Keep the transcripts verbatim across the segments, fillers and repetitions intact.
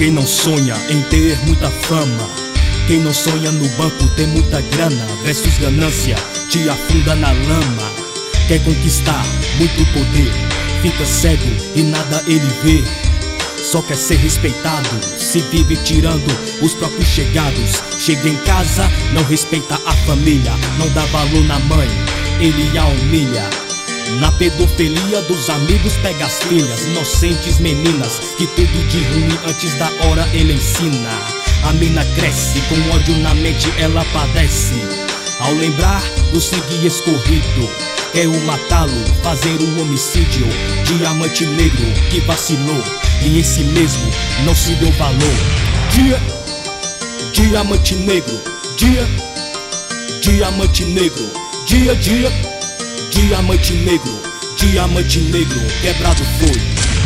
Quem não sonha em ter muita fama, quem não sonha no banco ter muita grana, versus ganância te afunda na lama. Quer conquistar muito poder, fica cego e nada ele vê. Só quer ser respeitado, se vive tirando os próprios chegados. Chega em casa, não respeita a família, não dá valor na mãe, ele a humilha. Na pedofilia dos amigos pega as filhas, inocentes meninas, que tudo de ruim antes da hora ele ensina. A mina cresce, com ódio na mente ela padece, ao lembrar do sangue escorrido. Quer o matá-lo, fazer o homicídio. Diamante negro que vacilou e em si mesmo não se deu valor. Dia, diamante negro, dia, diamante negro, dia, dia, diamante negro, diamante negro, quebrado foi.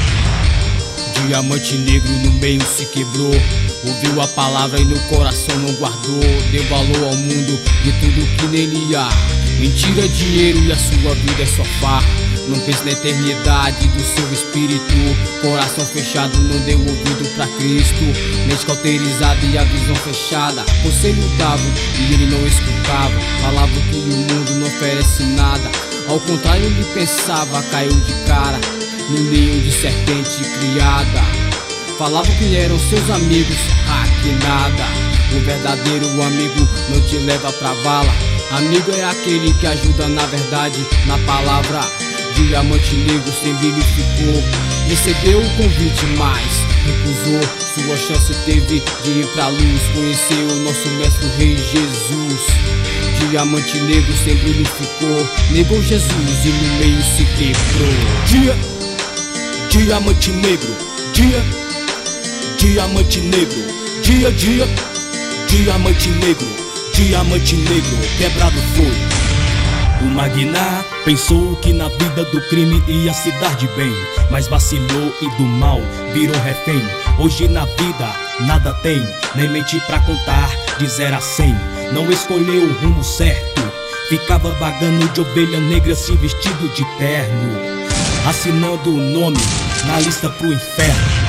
Diamante negro no meio se quebrou, ouviu a palavra e no coração não guardou. Deu valor ao mundo e tudo que nele há. Mentira, dinheiro e a sua vida é só farra. Não pensa na eternidade do seu espírito. Coração fechado, não deu ouvido pra Cristo. Mente cauterizada e a visão fechada. Conselho dava e ele não escutava. Falava que o mundo não oferece nada. Ao contrário, ele pensava, caiu de cara no ninho de serpente criada. Falava que eram seus amigos, ah, que nada. O verdadeiro amigo não te leva pra vala. Amigo é aquele que ajuda na verdade, na palavra. Diamante negro sem brilho ficou. Recebeu o convite, mas recusou. Sua chance teve de ir pra luz, conhecer o nosso mestre o Rei Jesus. Diamante negro sem brilho ficou. Negou Jesus e no meio se quebrou. Dia, diamante negro, dia, diamante negro, dia, dia, diamante negro, diamante negro, quebrado foi. O Magná pensou que na vida do crime ia se dar de bem, mas vacilou e do mal virou refém. Hoje na vida nada tem, nem mente pra contar de zero a cem. Não escolheu o rumo certo, ficava vagando de ovelha negra se vestido de terno, assinando o nome na lista pro inferno.